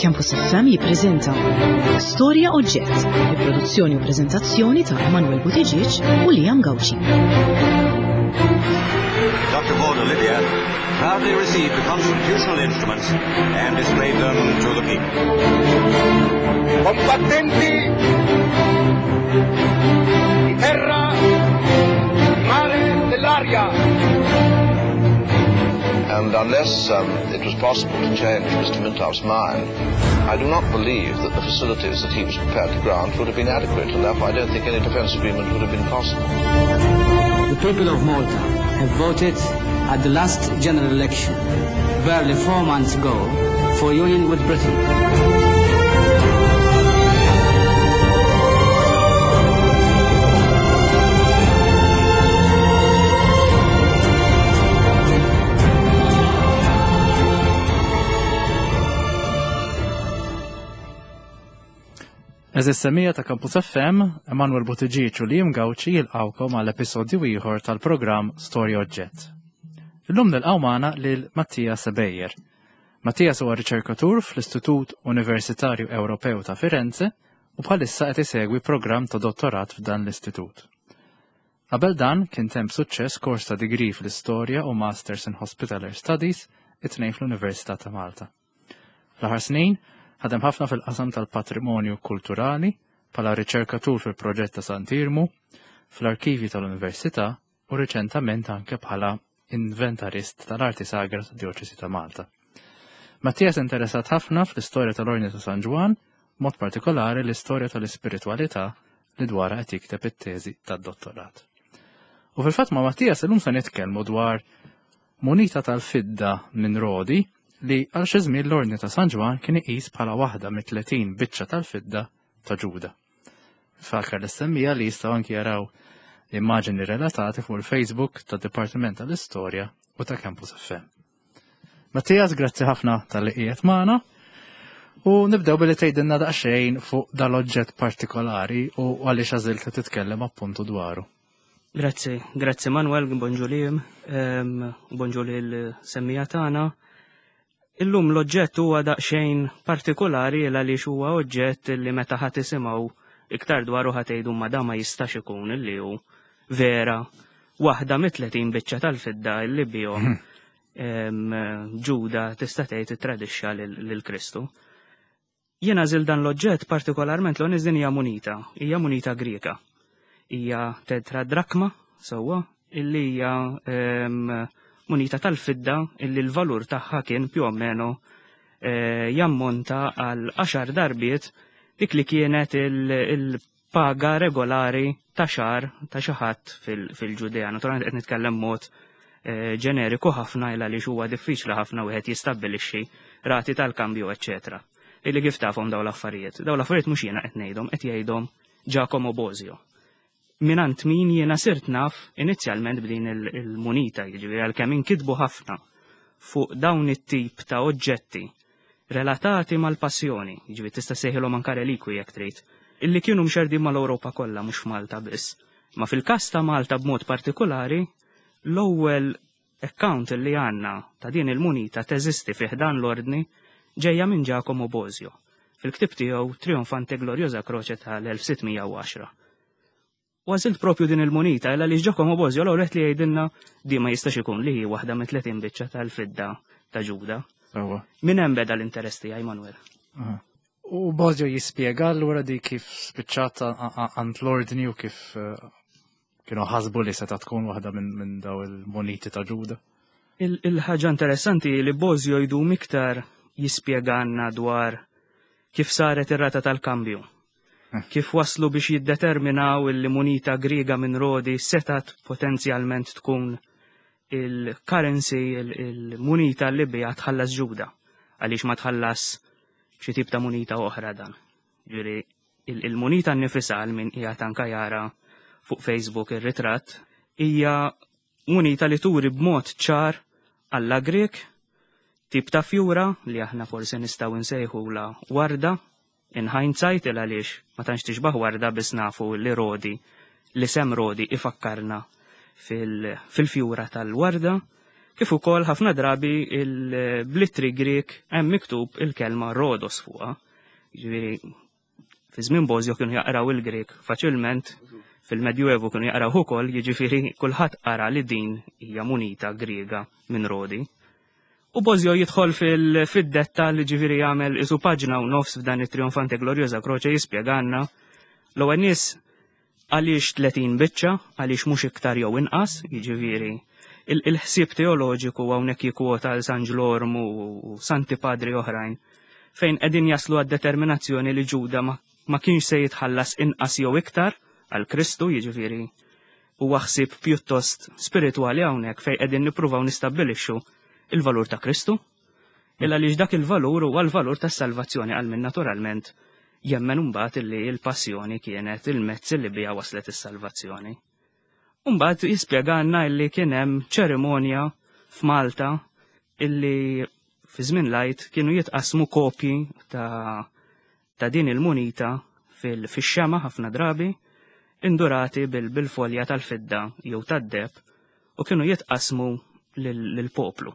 Campus FM jippreżenta Storja Oġġett, il-produzzjoni u preżentazzjoni ta' Emanuel Buttigieg u Liam Gawci. Dr. Border Lydia proudly received the constitutional instruments and displayed them to the people. Combattenti di terra, di mare, dell'aria. And unless it was possible to change Mr. Mintoff's mind, I do not believe that the facilities that he was prepared to grant would have been adequate, and therefore I don't think any defence agreement would have been possible. The people of Malta have voted at the last general election, barely 4 months ago, for union with Britain. Eżis semija ta' Campus FM, Emanuel Buttigieg u Liam Gawci jilqawkom għal episodju ieħor tal-programm Storja Oġġett. Illum nilqgħu magħna lil Mattias Sebejjer. Mattias huwa riċerkatur fl-Istitut Universitarju Ewropew ta' Firenze u bħalissa qed isegwi programm ta' dottorat f'dan l-istitut. Qabel dan kien temm suċċess kors ta' degree fl-Istorja u Masters in Hospitaller Studies it-tnejn fl-Università ta' Malta. Fl-aħħar snin ħadem ħafna fil-qasam tal-patrimonju kulturali bħala riċerkatur fil-proġett ta' Santirmu, fl-arkivi tal-Università u riċentament anke bħala inventarist tal-arti sagra tad-Djoċesi ta' Malta. Mattias interessat ħafna fl-istorja tal-Ordni ta' San Ġwan, mod partikolari l-istorja tal-ispiritualità li dwarha qed jikteb it-teżi tad-dottorat. U fil-fatt ma' Mattias illum se nitkellmu dwar munita tal-fidda minn Rodi li għal xi żmien l-Ordni ta' San Ġwan kien iqis bħala waħda mit-30 biċċa tal-fidda ta' Ġuda. Fakar l-istemmija li jistgħu anki jaraw l-immaġini relatati fuq il-Facebook tad-Dipartiment tal-Istorja u ta' Campus FM. Mattias, grazzi ħafna tal-li qiegħed magħna u nibdew billi tgħidilna daqsxejn fuq dal-oġġett partikolari u għaliex għażilt li titkellem appuntu dwaru. Grazzi Manuel, bonġu Liam, bonġu l-semmija tagħna. Illum l-oġġett huwa daqsxejn partikolari għaliex huwa oġġett li meta ħadd isimgħu iktar dwaru ħadd tgħidu ma dan ma jistax ikun illi hu vera waħda mit-30 biċċa tal-fidda illi bihom Ġuda tista' tgħid ittradixxa lil Kristu. Jiena żil dan l-oġġett partikolarment l din hija munita Griega. Hija tetradrakma sewwa illi hija munita tal-fidda illi l-valur tagħha kien più o meno jammonta għal 10 darbiet dik li kienet il-paga regolari ta' xar ta' xi ħadd fil-Ġudea. Naturalment qed nitkellem mod ġeneriku ħafna il għaliex huwa diffiċli ħafna wieħed jistabbilixxi rati tal-kambju eċċetera. Illi kif tafhom dawn l-affarijiet. Dawn l-affarijiet mhux jiena qed ngħidhom, qed jgħidhom Giacomo Bosio. Minant min jiena sirt naf inizjalment b'din il-munita, jiġifieri għalkemm inkitbu ħafna fuq dawn it-tip ta' oġġetti relatati mal-passjoni, jiġifieri tista' sejħilhom anke relikwi jekk trid, illi kienu mxerdin mal-Ewropa kollha mhux Malta biss. Ma fil-każ ta' Malta b'mod partikolari, l-ewwel account li għandna ta' din il-munita teżisti fih dan l-ordni ġejja minn Giacomo Bosio fil-ktieb tiegħu Trionfante Gloriosa Croce tal-1610. Għażilt propju din il-munita illa li Giacomo Bosio l-ewwel li jgħidilna di ma jistax ikun li hi waħda mit-30 biċċa tal-fidda ta' Ġuda. Min hemm beda l-interess tiegħi Manuel. U Bosio jispjega allura di kif spiċċat għand l-ordni u kif kienu ħasbu li seta' tkun waħda minn daw il-muniti ta' Ġuda. Il-ħaġa interessanti li Bosio jdum iktar jispjegana dwar kif saret ir-rata tal-kambju. Kif waslu biex jiddeterminaw il-munita Griega minn Rodi setat potenzjalment tkun il-currency, il-munita li bija tħallas Ġuda, għaliex ma tħallas xi tip ta' munita oħra dan. Ġifieri il-munita nnifisha għal min qiegħed anke jara fuq Facebook ir-ritratt hija munita li turi b'mod ċar Alla Grek, tip ta' fjura li aħna forsi nistgħu nsejħula warda, in hindsight il għaliex ma tantx tixbaħ warda biss nafu li Rodi, li sem Rodi ifakkarna fil-fjura tal-warda, Kif ukoll ħafna drabi il-blittri Grek hemm miktub il-kelma Rhodos fuqha. Jiġifieri fi żmien Bosio kienu jaqraw il-Grek faċilment, fil-Medjuevu kienu jaqraw ukoll, jiġifieri kulħadd qara li din hija munita Griega minn Rodi. U Bosio jidħol fid-dettal li ġifieri jagħmel isu paġna u nofs f'dan it-Trionfante Gloriosa Croce jispjegalna l-ewwel nies għaliex 30 biċċa, għaliex mhux iktar jew inqas, jiġifieri il-ħsieb teoloġiku hawnhekk jikkwota għal San Ġlorm u Santi Padri oħrajn fejn qegħdin jaslu għad-determinazzjoni li Ġuda ma kienx se jitħallas inqas jew iktar għal Kristu, jiġifieri huwa ħsieb pjuttost spiritwali hawnhekk fejn qegħdin nippruvaw nistabbilixxu il-valur ta' Kristu, illa li dak il-valur huwa l-valur tas-salvazzjoni għal min naturalment jemmen mbagħad illi l-passjoni kienet il-mezz li biha waslet is-salvazzjoni. Mbagħad jispjegana illi kien hemm ċerimonja f'Malta illi fi żmien Lajt kienu jitqasmu kopji ta' din il-munita fix-xema ħafna drabi indurati bil-folja tal-fidda jew tad-deb u kienu jitqasmu lill-poplu.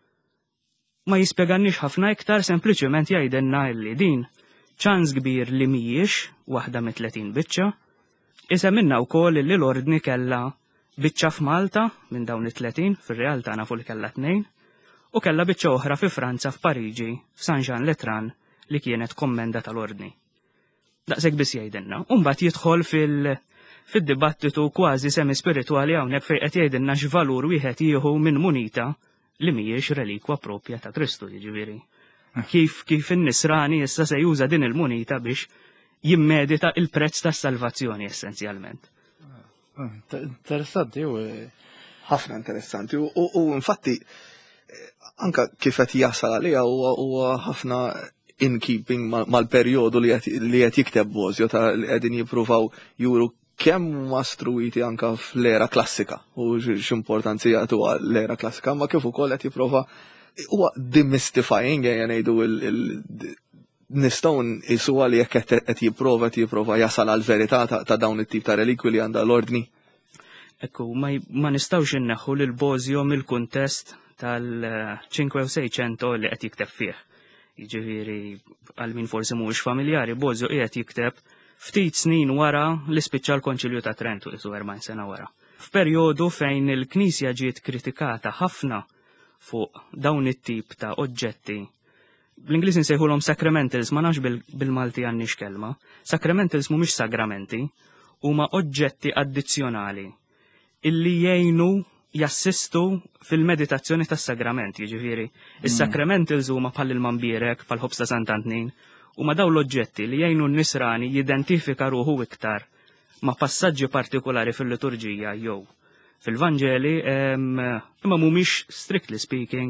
Ma jispjeganniex ħafna iktar, sempliċement jgħidilna li din ċans kbir li mhijiex waħda mit 30 biċċa, isa minna wkoll li l-ordni kellha biċċa f'Malta minn dawn it-30, fir-realtà nafu li kellha 2, u kellha biċċa oħra fi Franza f'Pariġi f'San Jean Letran li kienet kommenda tal-ordni. Daqshekk biss jgħidilna. U mbagħad jidħol fid-dibattitu kważi semi spiritwali hawnhekk fejn qed jgħidilna x'valur wieħed jieħu minn munita li mhijiex relikwa proprja ta' Kristu, jiġifieri. Kif in-nisrani issa se juża din il-munita biex jimmedita il-prezz tas-salvazzjoni essenzjalment. Interessanti u ħafna interessanti u infatti anka kif qed jasal għaliha huwa ħafna in keeping mal-perjodu li qed jikteb Bosio ta' li qegħdin jippruvaw juru kemm mastruiti anka fl-era klassika u x'importanzi jagħtu l-era klassika, ma kif ukoll qed jipprova huwa demystifying ngħidu nistgħu nqisuha li jekk qed jipprova jasal għal verità ta' dawn it-tip ta' relikwi li għandha l-ordni. Ekku, ma nistgħux inneħħu lil Bosio mill-kuntest tal-5 u 600 li qed jikteb fih. Jiġifieri għal min forsi mhuwiex familjari, Bosio qiegħed jikteb ftit snin wara li spiċċa l-Konċilju ta' Trent, isu 40 sena wara. F'perjodu fejn il-Knisja ġiet kritikata ħafna fuq dawn it-tip ta' oġġetti. Bl-Ingliż nsejħulhom sacramentals, ma nafx bil-Malti għandniex kelma. Sacramentals mhumiex sagramenti, huma oġġetti addizzjonali illi jgħinu jassistu fil-meditazzjoni tas-sagrament, jiġifieri. Is-sacramentals huma bħal il-Mambierek, bħal ħobs ta' Sant'Antnin, huma dawn l-oġġetti li jgħinu n-nisrani jidentifika ruħu iktar ma' passaġġi partikolari fil-liturġija jew fil-Vanġeli, imma mhumiex strictly speaking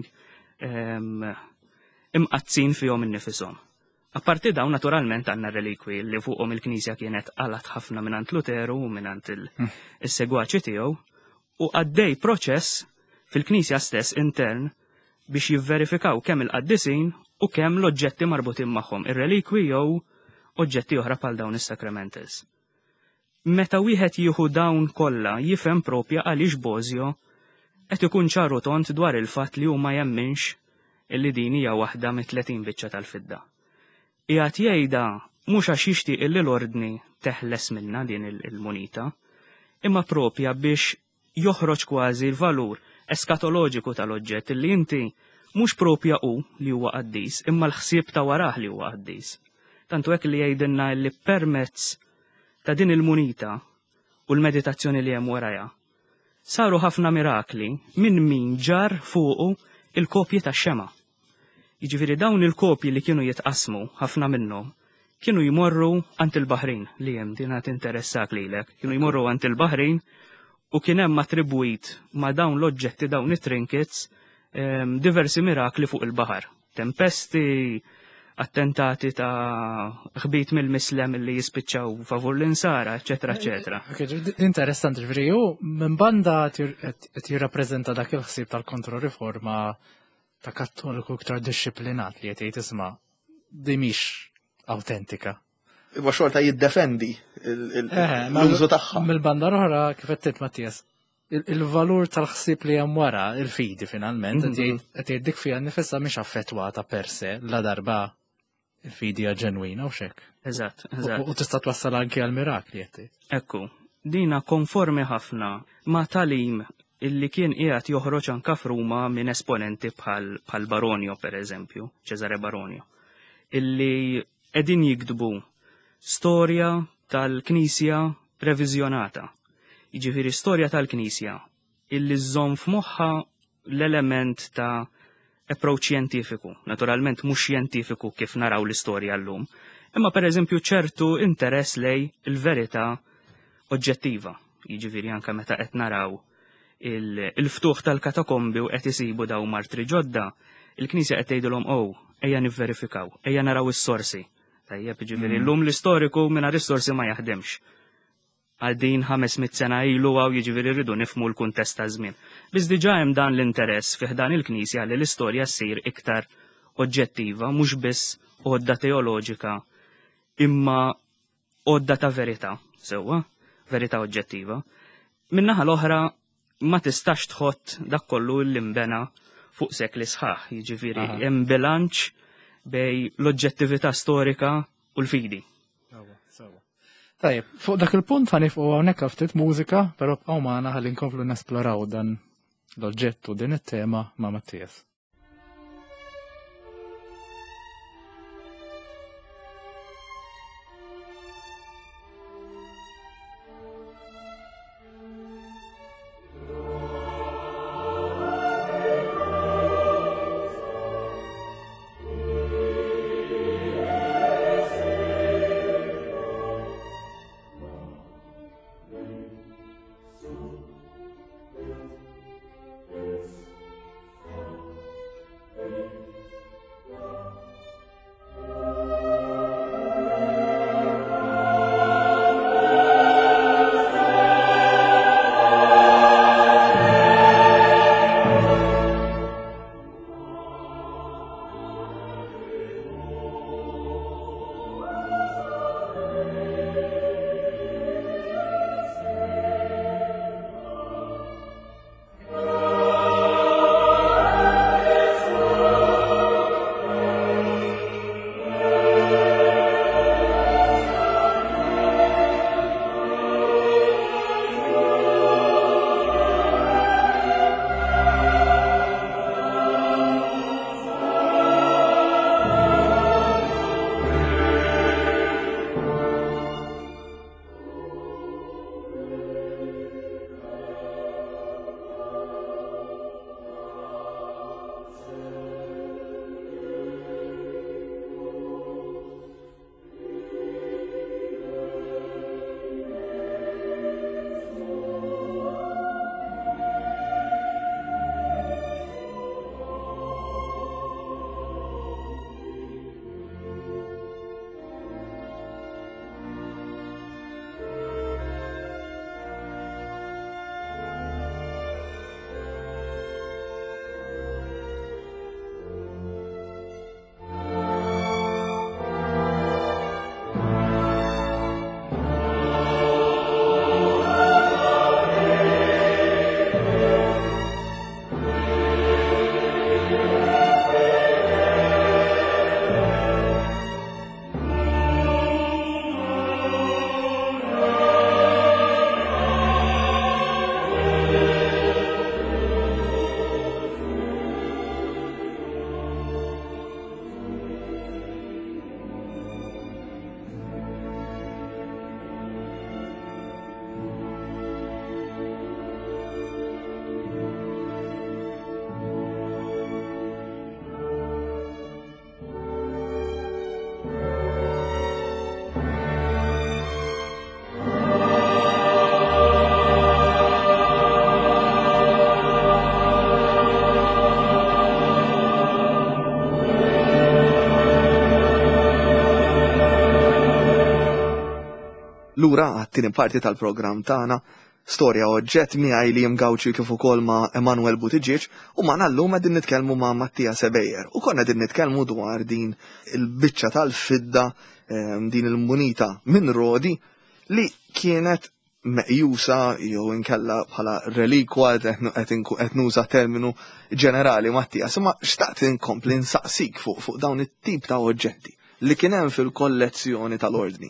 imqazzin fihom innifisom. Apparti dawn naturalment għandna relikwi li fuqhom il-Knisja kienet qalat ħafna mingħand Luteru u mingħand is-segwaċi tiegħu u għaddej proċess fil-Knisja stess intern biex jivverifikaw kemm il-qaddisin u kemm l-oġġetti marbutin magħhom, ir-relikwi jew oġġetti oħra bħal dawn is-sacramentals. Meta wieħed jieħu dawn kollha jifhem propja għaliex Bosio qed ikun ċaru tont dwar il-fatt li huma jemminx illi din hija waħda mit-30 biċċa tal-fidda. Qiegħed jgħidha mhux għax jixtieq illi l-ordni teħles minnha din il-munita, imma propja biex joħroġ kważi l-valur eskatoloġiku tal-oġġett illi inti mhux propja hu li huwa qaddis, imma l-ħsieb ta' warah li huwa qaddis. Tantu hekk li jgħidilna li permezz ta' din il-munita u l-meditazzjoni li hemm warajha saru ħafna mirakli minn min ġar fuqu il-kopji tax-xema. Jiġifieri dawn il-kopji li kienu jitqasmu ħafna minnhom kienu jmorru ant il-Baħrin li hemm din qed interessak lilek, kienu jmorru ant il-Baħrin u kien hemm attribwit ma' dawn l-oġġetti dawn it-trinkets diversi mirakli fuq il-baħar. Tempesti, attentati ta' ħbit mill-mislem li jispiċċaw favur l-insara, eccetera, eccetera. Interessanti, ġifieri hu minn banda qed jirrappreżenta dak il-ħsieb tal-Kontroriforma ta' Kattoliku iktar dixxiplinat li qed jgħid isma' di mhix awtentika. Huwa xorta jiddefendi l-użu tagħha. Mill-banda l-oħra kif qed Mattias il-valur tal-ħsieb li hemm wara il-fidi finalment qed jgħiddik fiha nifisha mhix affettwata per se la darba il-fidi hija ġenwina u xek. Eżatt. U tista' twassal anke għal mirakli qed. Ekku, dina konformi ħafna ma' talim illi kien qiegħed joħroġ anke f'Ruma minn esponenti bħal Baronio pereżempju, Cesare Baronio, illi qegħdin jiktbu storja tal-Knisja reviżjonata. Jiġifieri storja tal-Knisja illi żżomm f'moħħha l-element ta' approach xjentifiku, naturalment mhux xjentifiku kif naraw l-istorja llum, imma pereżempju ċertu interess lej il-verità oġġettiva. Jiġifieri anke meta qed naraw il-ftuħ tal-katakombi u qed isibu daw martri ġodda, il-Knisja qed tgħidilhom ejja nivverifikaw, ejja naraw is-sorsi. Tajjeb, jiġifieri llum l-istoriku mingħajr is-sorsi ma jaħdemx. Għaddin 500 sena ilu għaw jiġifieri rridu nifhmu l-kuntest ta' żmien. Biss diġà hemm dan l-interess fih dan il-Knisja li l-istorja ssir iktar oġġettiva, mhux biss għodda teoloġika, imma għodda ta' verità, sewwa, verità oġġettiva. Min-naħa l-oħra ma tistax tħott dak kollu l-imbena fuq sekli sħaħ, jiġifieri hemm bilanċ bej l-oġġettività storika u l-fidi. Tajjeb, fuq dak il-punt ħanifqu hawnhekk ftit mużika, però bqgħu magħna ħalli nkomplu nesploraw dan l-oġġett u din it-tema ma' Mattias. Lura għat-tieni parti tal-programm tagħna storja oġġett miegħi li Gawċi kif ukoll ma' Emanuel Buttigieg u ma' llum qegħdin nitkellmu ma' Mattias Ebejjer u konna qegħdin nitkellmu dwar din il-biċċa tal-fidda din il-munita minn Rodi li kienet meqjusa jew inkella bħala relikwa qed nuża terminu ġenerali Mattias, ma xtaqt inkompli nsaqsik fuq dawn it-tip ta' oġġetti li kien hemm fil-kollezzjoni tal-ordni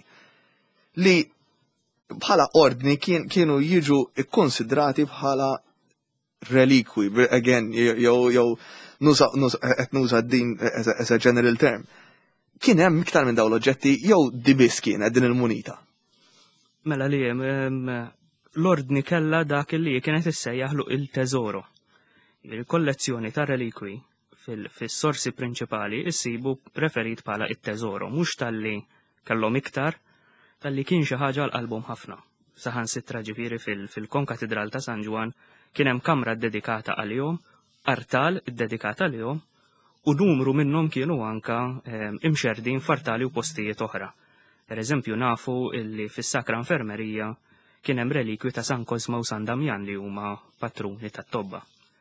li bħala ordni kienu jiġu ikkonsidrati bħala relikwi, again, jew qed nuża din as a general term. Kien hemm iktar minn dawn l-oġġetti jew dibis kienet din il-munita? Mela li l-ordni kella dak li kienet issejjaħlu il-teżoro. Il-kollezzjoni ta' relikwi fis-sorsi prinċipali issibu referit bħala it-teżoro, mhux tal-li kellhom iktar, tal-li kien xi ħaġa l-qalbhom ħafna. Saħansitra ġifieri fil-konkatedral ta' San Ġwan kien hemm kamra dedikata għalihom, artal iddedikata għalihom, u numru minnhom kienu anka imxerdin f'artali u postijiet oħra. Per eżempju nafu illi fis-Sakra Infermerija kien hemm relikwi ta' San Cosma u San Damjan li huma patruni tat-tobba.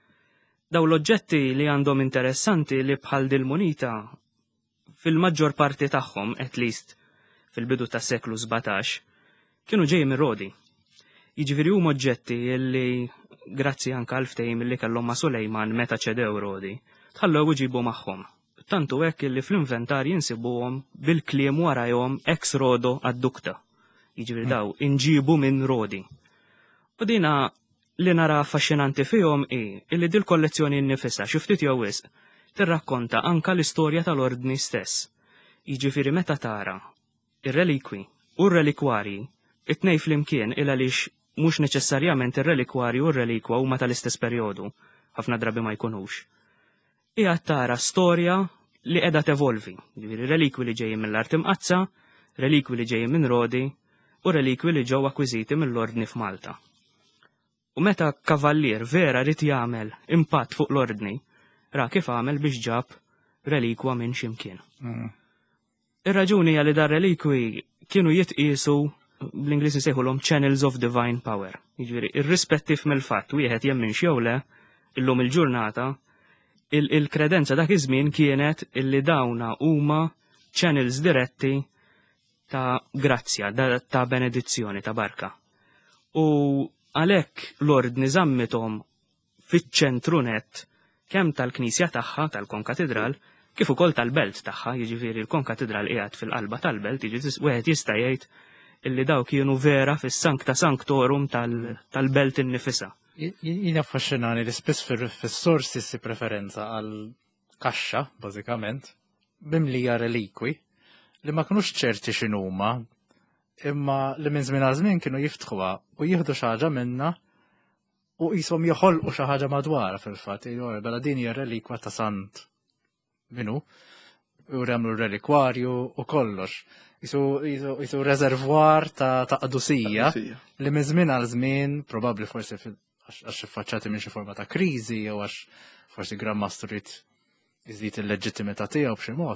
Daw l-oġġetti li għandhom interessanti li bħal dil-munita fil-maġġor parti tagħhom, at least fil-bidu tas-seklu 17, kienu ġej minn Rodi. Jiġifieri huma oġġetti li grazzi anke għal ftehim li kellhom ma' Sulejman meta ċedew Rodi, tħallew iġibu magħhom. Tantu hekk li fl-inventarji jinsibuhom bil-kliem warajhom ex Rodo addukta. Jiġifieri daw inġibu minn Rodi. U dina li nara affaxxinanti fihom illi dil kollezzjoni nnifisha xi ftit jew wisq tirrakkonta anke l-istorja tal-ordni stess. Jiġifieri meta tara ir-relikwi u r-relikwarji it-tnejn flimkien il għaliex mhux neċessarjament ir-relikwarju u r-relikwa huma tal-istess perjodu, ħafna drabi ma jkunux. Hija tara storja li qiegħda tevolvi, jiġifieri relikwi li ġejjin mill-art imqazza, relikwi li ġejjin minn Rodi u relikwi li ġew akkwiżiti mill-ordni f'Malta. U meta kavallier vera rid jagħmel impatt fuq l-ordni, ra kif għamel biex ġab relikwa minn x'imkien. Ir-raġuni hija li dar relikwi kienu jitqiesu bl-Ingliż nsejħulhom channels of divine power. Jiġifieri irrispettiv mill-fatt wieħed jemmin jew le, illum il-ġurnata il-kredenza dak iż-żmien kienet illi dawna huma channels diretti ta' grazzja, ta' benedizzjoni, ta' barka. U għalhekk l-ordni żammithom fiċ-ċentru nett kemm tal-Knisja tagħha tal-Konkatedral kif ukoll tal-belt tagħha, jiġifieri l-Konkatedral qiegħed fil-qalba tal-belt, jiġifieri wieħed jista' jgħid illi daw kienu vera fis-Sancta Sanctorum tal-belt innifisha. Jien affaxxinani li spiss fis-sorsi si preferenza għal kaxxa, bażikament, bimlija relikwi li ma kinux ċerti x'inhuma, imma li minn żmien għal żmien kienu jiftħuha u jieħdu xi ħaġa minnha u qishom joħolqu xi ħaġa madwarha fil-fatt. Bela din hija relikwa ta' Sant minu, u remlu relikwarju u kollox. Jisu rezervwar ta' qadusija li minn żmien għal żmien, probabbli forsi għax iffaċċati minn xi forma ta' kriżi jew għax forsi Grand Master iżid il-leġittimità tiegħu b'xi mod,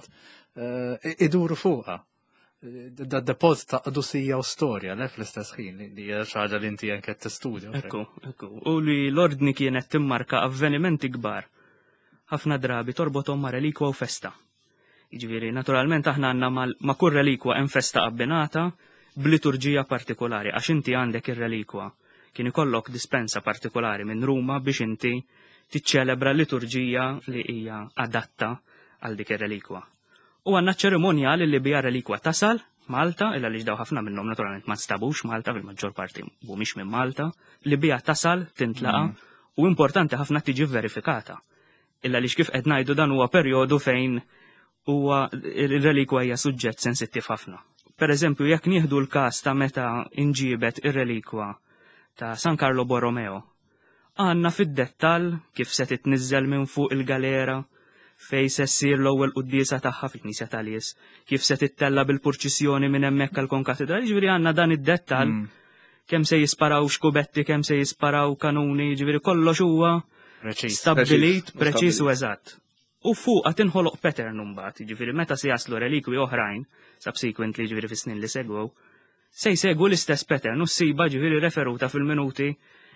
iduru fuqha. Da-depożit ta' qadusija u storja le fl-istess ħin li hija xi ħaġa li inti anke qed tistudja. Ekku. U li l-ordni kienet timmarka avvenimenti kbar. Ħafna drabi torbothom ma' relikwa u festa. Jiġifieri naturalment aħna għandna ma' kull relikwa hemm festa abbinata b'liturġija partikolari għax inti għandek ir-relikwa. Kien ikollok dispensa partikolari minn Ruma biex inti tiċċelebra liturġija li hija adatta għal dik ir-relikwa. U għandna ċerimonjali li bija relikwa tasal Malta, illa li ġdaw ħafna minnhom naturalment ma stabux Malta fil-maġġor parti mhumiex minn Malta, li bija tasal tintlaqa u importanti ħafna tiġi verifikata. Illa li kif qed ngħidu dan huwa perjodu fejn huwa ir-relikwa hija suġġett sensittiv ħafna. Pereżempju jekk nieħdu l-każ ta' meta inġibet ir-relikwa ta' San Carlo Borromeo, għandna fid-dettall kif se titniżżel minn fuq il-galera fej se ssir l-ewwel quddiesa tagħha fil-Knisja tal-Ies, kif se tittella bil-purċissjoni minn hemmhekk għall-Konkatedral, jiġifieri għandna dan id-dettall kemm se jisparaw xkubetti, kemm se jisparaw kanuni, jiġifieri kollox huwa stabbilit, preċiż u eżatt. U fuqha tinħoloq pattern mbagħad, jiġifieri meta se jaslu relikwi oħrajn, subsequently jiġifieri fis-snin li segwew, se jsegwu l-istess pattern u ssiba ġifieri referuta fil-minuti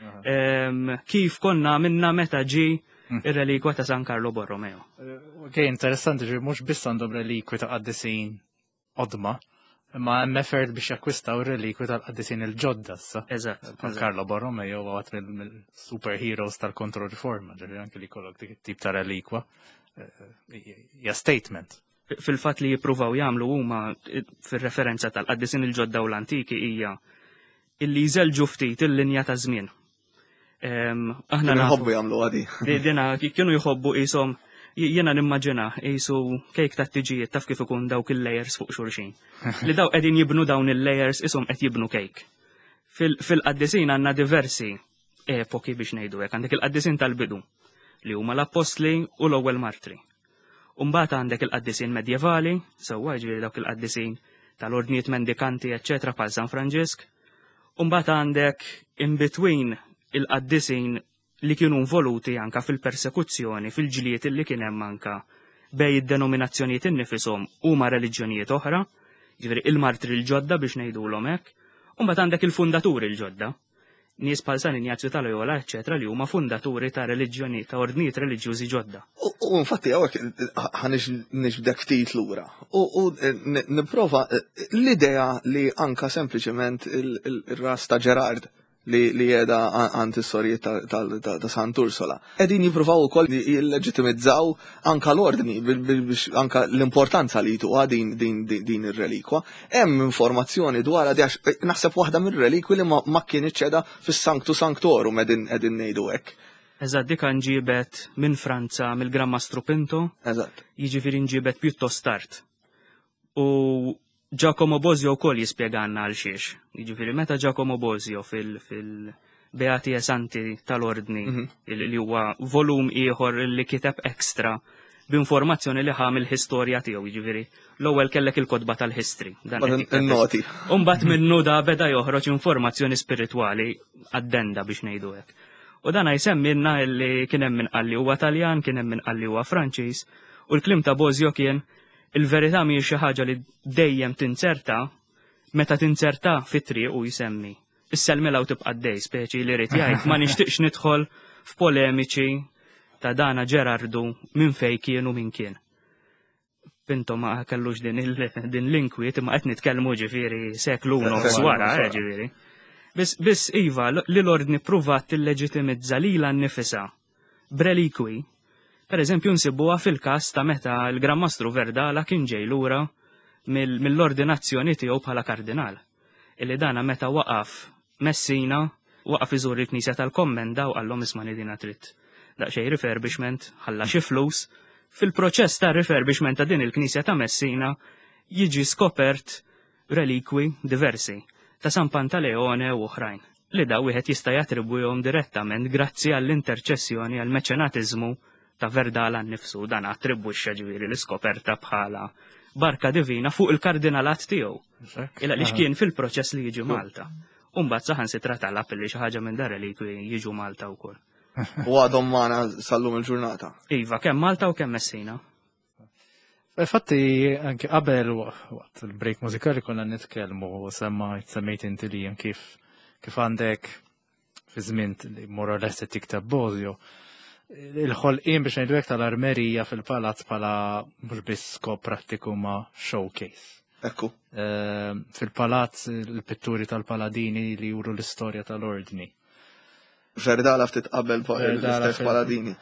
kif konna minna meta ġi ir-relikwa ta' San Carlo Borromeo. Interessanti ġifieri mhux biss għandhom relikwi ta' qaddisin qodma, Ma meffert biex jakkwistaw relikwi tal-qaddisin il-ġodda sa. Eżatt. Carlo Borromeo għat mill-superheroes tal-kontrariforma, ġevi anke li kollok dik tip ta' relikwa. Ja statement. Fil-fatt li jippruvaw jagħmlu huma fir-referenza tal-qaddisin il-ġodda u l-antiki hija illi jżelġu ftit il-linja ta' żmien. Aħna nħobbu jagħmlu għadi. Dina kienu jħobbu qishom jiena nimmaġina qisu kejk ta' tiġijiet taf kif ikun dawk il-layers fuq xulxin. Li daw qegħdin jibnu dawn il-layers ishom qed jibnu kejk. Fil-qaddisin għandna diversi epoki biex ngħidu hekk. Għandek il-qaddisin tal-bidu li huma l-Apostli u l-ewwel Martri. Umbagħad għandek il-qaddisin medjevali, sewwa ġifieri dawk il-qaddisin tal-ordnijiet mendikanti eċċetera bħal San Franġisk. Umbagħad għandek in between il-qaddisin li kienu involuti anka fil-persekuzzjoni, fil-ġliet li kien hemm anka bej id-denominazzjonijiet innifisom huma reliġjonijiet oħra, ġifieri il-martri l-ġodda biex ngħidulhom hekk, u mbagħad għandek il-fundaturi l-ġodda. Nies bħal San Ignazju tal-Loyola, eċċetera, li huma fundaturi ta' reliġjoni ta' ordnijiet reliġjużi ġodda. U infatti hawnhekk ħanixbdek ftit lura. U nipprova l-idea li anka sempliċement il-ras ta' Gerard li jeda għand is-sorjiet ta' Sant'Ursola. Qegħdin jippruvaw ukoll jilleġitimizzaw anka l-ordni biex anka l-importanza li tuha din ir-relikwa. Hemm informazzjoni dwar għax naħseb waħda mir-relikwi li ma kienx qiegħda fis-Sanctus Sanctorum qegħdin ngħidu hekk. Eżatt dik ġibet minn Franza mill-Gran Mastru Pinto. Eżatt. Jiġifieri nġibet pjuttost tard. U Giacomo Bosio wkoll jispjeganna għal xiex. Jiġifieri meta Giacomo Bosio fil-Beati Esanti tal-Ordni li huwa volum ieħor li kiteb ekstra b'informazzjoni li ħam il-historia tiegħu, jiġifieri l-ewwel kellek il-kodba tal-history. Il-noti. U mbagħad minnu da beda joħroġ informazzjoni spiritwali addenda biex ngħidu hekk. U dan jsemmilna li kien hemm min qalli huwa Taljan, kien hemm min qalli huwa Franċiż, u l-klim ta' Bosio kien il-verità mhijiex xi ħaġa li dejjem tinserta, meta tinserta fit-triq u jsemmi. Is-selmela u tibqa' dej, speċi li rid jgħid ma nixtieqx nidħol f'polemiċi ta' Dana Gerardu minn fejn kien u min kien. Pinto ma kellux din l-inkwiet imma qed nitkellmu ġifieri seklu nofs wara, ġifieri. Biss iva li l-ordni pruvat tilleġitimizza lilha nnifisha b'relikwi. Per eżempju nsibuha fil-każ ta' meta l-Gran Mastru Verdala kien ġej lura mill-ordinazzjoni tiegħu bħala kardinal. Illi dana meta waqaf Messina, waqaf iżur il-Knisja tal-Kommenda u qallhom isma' dina trid daqsxejn refurbishment, ħalla xi flus. Fil-proċess ta' refurbishment ta' din il-Knisja ta' Messina jiġi skopert relikwi diversi ta' San Pantaleone u oħrajn. Li da wieħed jista' jattribwihom direttament grazzi għall-interċessjoni għall-meċenatiżmu ta' Verdala nnifsu dan attribwixxa ġifieri l-iskoperta bħala barka divina fuq il-kardinalat tiegħu. Illa li kien fil-proċess li jiġi Malta. U mbagħad saħansitra talab li xi ħaġa minn dar relikwi jiġu Malta wkoll. U għadhom magħna sallum il-ġurnata. Iva, kemm Malta u kemm Messina. Infatti anke qabel waqt il-break mużikali konna nitkellmu semmejt inti li kif għandek fi żmien li more or less tiktab Bosio. Il-ħolqien biex ngħidu hekk tal-armerija fil-palazz bħala mhux biss skop prattiku ma' showcase. Ekku. Fil-palazz il-pitturi tal-Paladini li juru l-istorja tal-ordni. Verdala ftit qabel l-istess Paladini.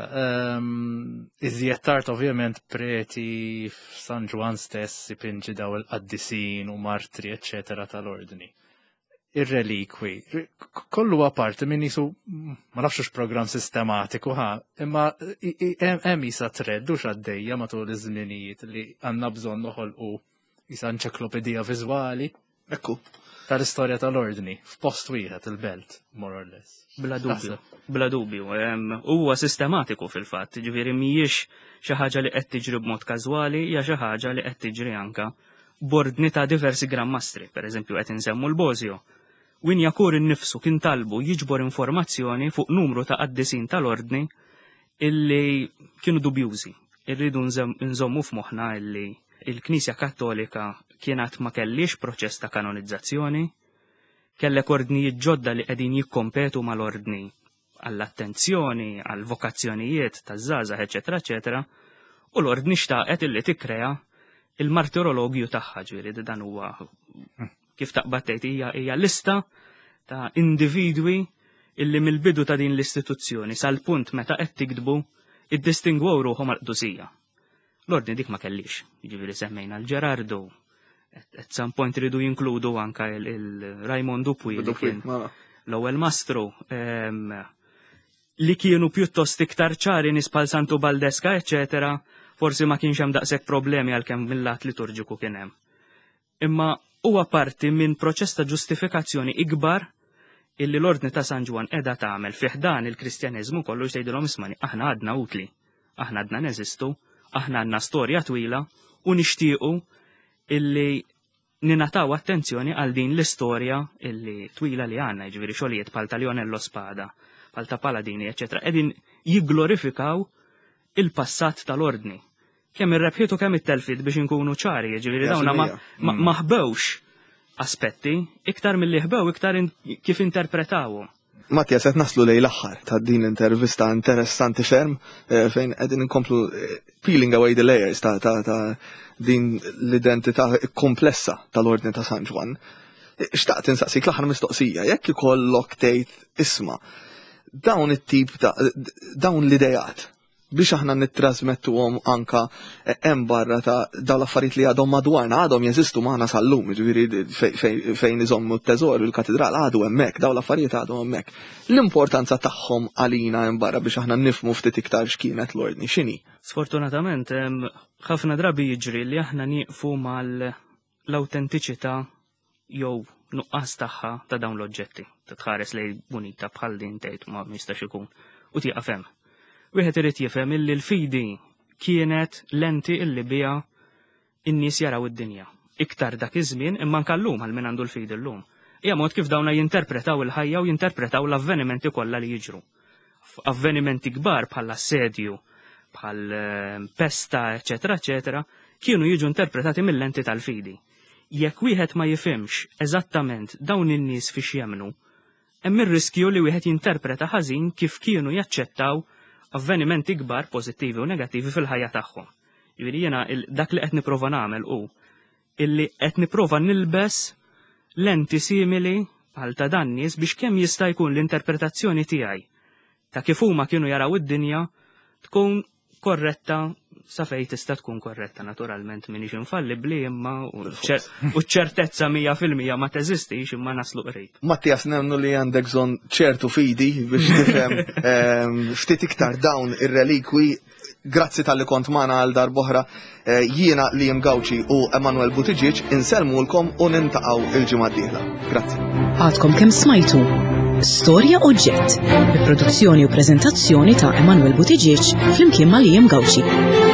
Iżjed tard ovvjament preti f'San Ġwan stess ipinġi daw il-qaddisin u martri eċċetera tal-ordni. Ir-relikwi, kollu apart minn jisu ma nafxux program sistematiku imma hemm jisa treddu x'għaddejja matul iż-żminijiet li għandna bżonn noħolqu jisa enċiklopedija viżwali. Ekku. Tal-istorja tal-ordni f'post wieħed il-belt, more or less. Bla dubju. Huwa sistematiku fil-fatt, ġifieri mhijiex xi ħaġa li qed tiġri b'mod każwali, hija xi ħaġa li qed tiġri anke b'ordni ta' diversi Gran Mastri, pereżempju qed insemmu l-Bosio. Win jakur innifsu kien talbu jiġbor informazzjoni fuq numru ta' qaddisin tal-ordni illi kienu dubjużi. Irridu nżommu f'moħħna illi il-Knisja Kattolika kienet ma kellix proċess ta' kanonizzazzjoni, kellek ordnijiet ġodda li qegħdin jikkompetu mal-ordni għall-attenzjoni, għall-vokazzjonijiet taż-żgħażagħ, eċetera, eċetera, u l-ordni xtaqet illi tikkrea il-martirologju tagħha, ġifieri dan huwa kif taqbad tgħid hija lista ta' individwi illi mill-bidu ta' din l-istituzzjoni sal-punt meta qed tikdbu iddistingwew ruħhom għall-qdusija. L-ordni dik ma kellix, jiġifieri semmejna l-Gerardo, at some point ridu jinkludu anka il-Raymond Dupuy li kien l-ewwel mastru li kienu pjuttost iktar ċari nies bħal Santu Baldesca, eċetera, forsi ma kienx hemm daqshekk problemi għalkemm mill-lat liturġiku kien hemm. Imma huwa parti minn proċess ta' ġustifikazzjoni ikbar illi l-Ordni ta' San Ġwan qiegħda tagħmel fih dan il-Kristjaneżmu kollu jgħidilhom ismani aħna għadna utli, aħna għadna neżistu, aħna għandna storja twila u nixtiequ illi ninataw attenzjoni għal din l-istorja illi twila li għandna, jiġifieri xogħlijiet bħal ta' Lionello Spada, bħal ta' Paladini, eċetera, qegħdin jigglorifikaw il-passat tal-Ordni. Kemm ir-rebħiet u kemm it-telfid biex inkunu ċari, jiġifieri dawna ma ħbewx aspetti, iktar mill-li ħbew, iktar kif interpretawhom. Mattias, qed naslu lejn l-aħħar ta' din intervista interessanti ferm fejn qegħdin inkomplu peeling away the layers ta' din l-identità komplessa tal-Ordni ta' San Ġwan. Xtaqt insaqsik l-aħħar mistoqsija, jekk ikollok tgħid isma' dawn it-tip ta' dawn l-idejat biex aħna nittrasmettuhom anka hemm barra ta' dawn l-affarijiet li għadhom madwarna għadhom jeżistu magħna sal-lum, jiġifieri fejn iżommu t-teżor il-katedral għadu hemmhekk, dawn l-affarijiet għadhom hemmhekk. L-importanza tagħhom għalina hemm barra biex aħna nifhmu ftit iktar x'kienet l-Ordni x'inhi. Sfortunatament ħafna drabi jiġri li aħna nieqfu mal-awtentiċità jew nuqqas tagħha ta' dawn l-oġġetti. Titħares lejn munita bħal din tgħid ma jistax ikun u tieqaf hemm. Wieħed irid jifhem illi l-fidi kienet lenti illi biha in-nies jaraw id-dinja. Iktar dak iż-żmien imma anke llum għal min għandu l-fidi llum. Hija mod kif dawna jinterpretaw il-ħajja u jinterpretaw l-avvenimenti kollha li jiġru. Avvenimenti kbar bħal assedju, bħal pesta, eċetera, eċetera, kienu jiġu interpretati mill-lenti tal-fidi. Jekk wieħed ma jifhimx eżattament dawn in-nies fiex jemnu, hemm ir-riskju li wieħed jinterpreta ħażin kif kienu jaċċettaw avvenimenti kbar pożittivi u negattivi fil-ħajja tagħhom. Jiġifieri jiena dak li qed nipprova nagħmel hu illi qed nipprova nilbes lenti simili bħal ta' dan nies biex kemm jista' jkun l-interpretazzjoni tiegħi ta' kif huma kienu jaraw id-dinja tkun korretta sa fejn tista' tkun korretta naturalment m'iniex infallibbli imma u ċ-ċertezza 100% ma teżistix imma naslu qrib. Mattias, nemnu li għandek bżonn ċertu fidi biex tifhem ftit iktar dawn ir-relikwi. Grazzi tal-li kont magħna għal darb'oħra jiena Liam Gawci u Emanuel Buttigieg insellmulkom u nintaqgħu il-ġimgħa d-dieħla. Grazzi. Għadkom kemm smajtu Storja Oġġett, bi produzzjoni u preżentazzjoni ta' Emanuel Buttigieg flimkien ma' Liam Gawci.